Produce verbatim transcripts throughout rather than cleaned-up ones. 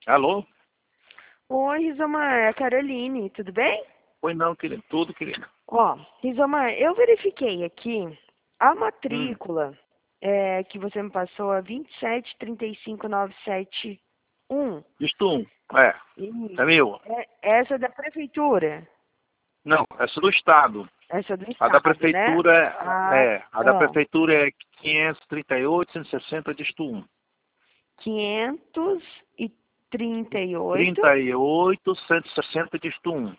Alô? Oi, Rizomar, é a Caroline, tudo bem? Oi não, querido. Tudo, querido. Ó, Rizomar, eu verifiquei aqui a Hum. matrícula é, que você me passou, a vinte e sete trinta e cinco novecentos e setenta e um. Isto um. É. É Isso. meu. É, essa é da prefeitura. Não, essa do Estado. Essa é do A da estado, né? prefeitura é. Ah, é, A da ah, prefeitura é quinhentos e trinta e oito, cento e sessenta, disto um. quinhentos e trinta e oito. trinta e oito, cento e sessenta, disto um.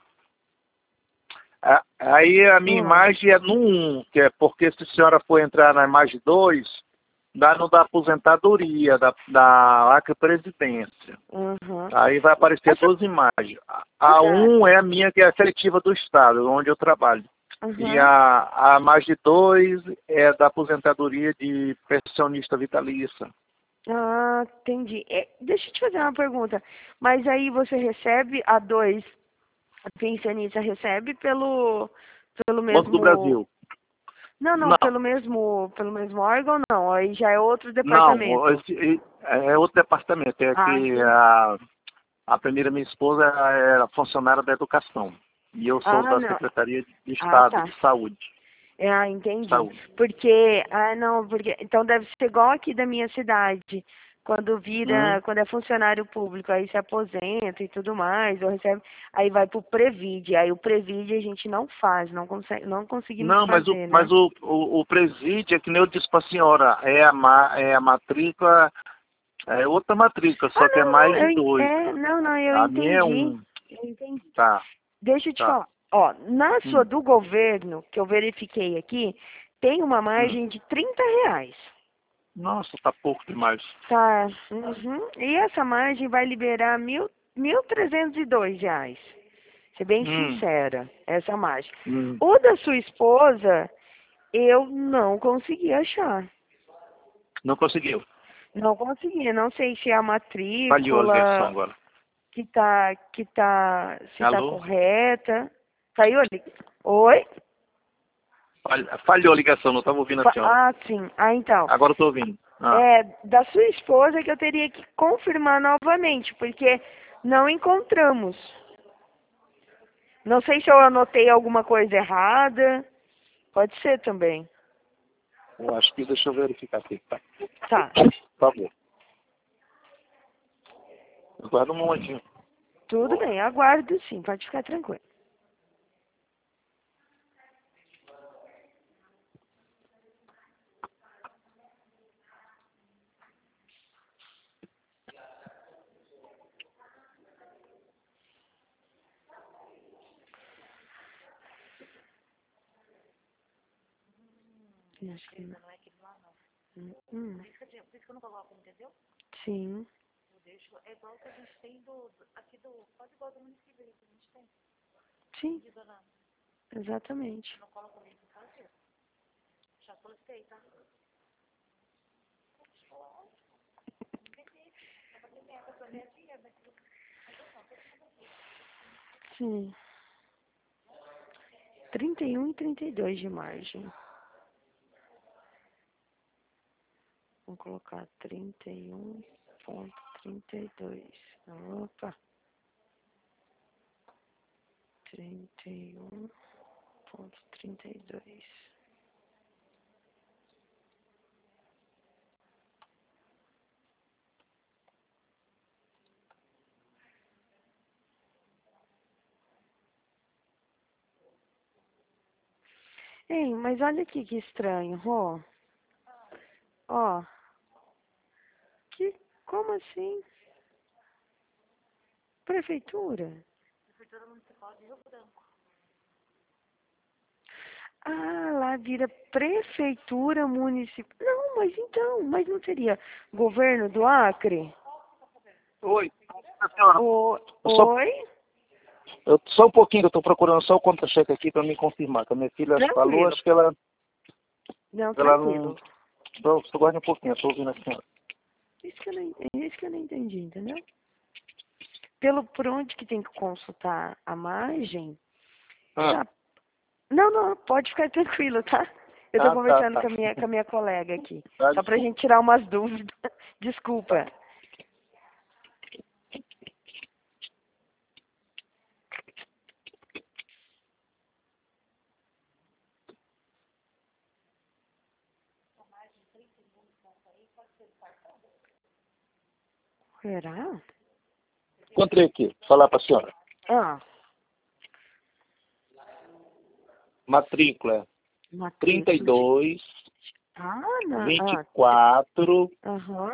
A- Aí a minha Hum, imagem é no um, que é porque se a senhora for entrar na imagem dois, dá no da aposentadoria, da, da Acre Presidência. uhum. Aí vai aparecer Essa, duas imagens. A a essa, um é a minha, que é a seletiva do Estado, onde eu trabalho. E uhum. a, a mais de dois é da aposentadoria de pensionista vitalícia. Ah, entendi. É, deixa eu te fazer uma pergunta. Mas aí você recebe a dois, a pensionista recebe pelo pelo Banco do mesmo. Brasil. Não, não, Não, pelo mesmo pelo mesmo órgão, não. Aí já é outro não, departamento. esse é outro departamento. É Ah, que entendi. a, a primeira minha esposa era funcionária da educação. E eu sou Ah, da não. Secretaria de Ah, Estado tá. de Saúde. É, ah, entendi. Saúde. Porque, ah, não, porque, então deve ser igual aqui da minha cidade, quando Hum. vira, quando é funcionário público, aí se aposenta e tudo mais, ou recebe, aí vai pro Previde, aí o Previde a gente não faz, não consegue, não conseguimos Não, mas o, fazer, mas né? o, o, o presídio, é que nem eu disse para a senhora, é a, ma, é a matrícula, é outra matrícula, Ah, só que é não, não, mais de eu, en- dois. é, não, não, eu A minha é entendi, um. eu entendi. Tá, Deixa eu te tá. falar, ó, na sua Hum, do governo, que eu verifiquei aqui, tem uma hum. margem de trinta reais. Nossa, tá pouco demais. Tá. Uhum. E essa margem vai liberar mil, mil trezentos e dois reais. Ser bem Hum, sincera, essa margem. hum. O da sua esposa, eu não consegui achar. Não conseguiu. Não consegui. Não sei se é a Falhou a ligação matrícula agora. que tá, que tá, se tá Alô? correta. Caiu ali? Oi? Falha- Falhou a ligação, não estava ouvindo a Fa- senhora. Ah, sim. Ah, então. Agora eu tô ouvindo. Ah, É da sua esposa que eu teria que confirmar novamente, porque não encontramos. Não sei se eu anotei alguma coisa errada. Pode ser também. eu acho que deixa eu verificar aqui, tá? Tá. Por favor. Aguarda um momentinho. Tudo bem, aguardo sim, pode ficar tranquilo. Acho que não. Hum, hum. Sim, sim, exatamente. Sim. trinta e um e trinta e dois de margem. Vou colocar trinta e um ponto trinta e dois. Opa. trinta e um ponto trinta e dois. Ei, mas olha aqui que estranho, ó. Ó, que, como assim? Prefeitura? Ah, lá vira prefeitura municipal. Não, mas então, mas não seria governo do Acre? Oi, senhora. O, Eu só, oi? eu, só um pouquinho, eu estou procurando só o contra-cheque aqui para me confirmar. Que a minha filha falou, Tranquilo. acho que ela, Não, ela não. tranquilo. Só, só guarda um pouquinho, eu estou ouvindo a senhora. Isso que eu não, é isso que eu não entendi, entendeu? Pelo por onde que tem que consultar a margem, Ah, tá. Não, não, pode ficar tranquilo, tá? Eu tô ah tá, conversando tá. com a minha, com a minha colega aqui. Tá, Só pra desculpa. gente tirar umas dúvidas. Tá. Desculpa. Será? Encontrei aqui, vou falar para a senhora. Ah. Matrícula trinta e dois, Ah, não. vinte e quatro, Aham.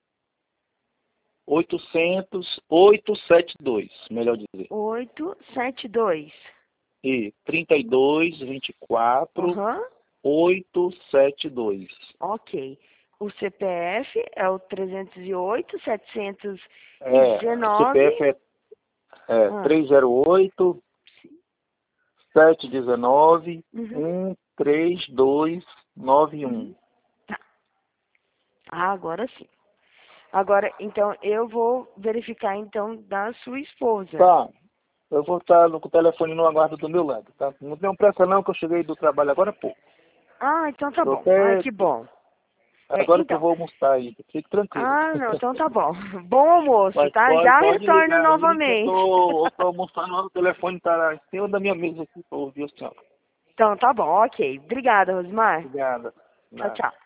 oitocentos, oitocentos e setenta e dois, melhor dizer. oito sete dois. E trinta e dois, vinte e quatro, Aham. oitocentos e setenta e dois. Ok. O C P F é o trezentos e oito, setecentos e É, o dezenove. C P F é, é Ah. trezentos e oito, setecentos e dezenove, Uhum. um três dois nove um. Tá. Ah, agora sim. Agora, então, eu vou verificar, então, da sua esposa. Tá, eu vou estar no, com o telefone no aguardo do meu lado, tá? Não tenho pressa não, que eu cheguei do trabalho agora há pouco. Ah, então tá Eu bom. Ai, até, que bom. É, agora que eu então. vou almoçar ainda, fique tranquilo. Ah, não, então tá bom. Bom almoço, Mas tá? pode, Já pode retorno ligar aí que eu novamente. tô, eu tô almoçando, o telefone tá em cima da minha mesa aqui para ouvir o senhor. Então tá bom, ok. Obrigada, Rosmar. Obrigada. Tchau, Nada. tchau.